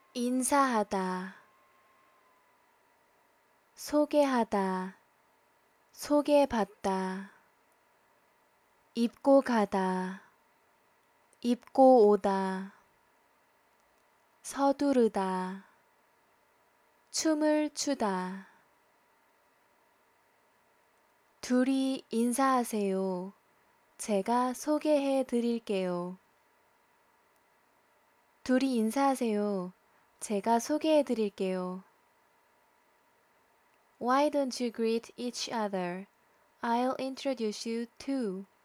인사하다, 소개하다, 소개받다, 입고 가다, 입고 오다, 서두르다, 춤을 추다. 둘이 인사하세요. 제가 소개해 드릴게요. 둘이 인사하세요. 제가 소개해 드릴게요. Why don't you greet each other? I'll introduce you too.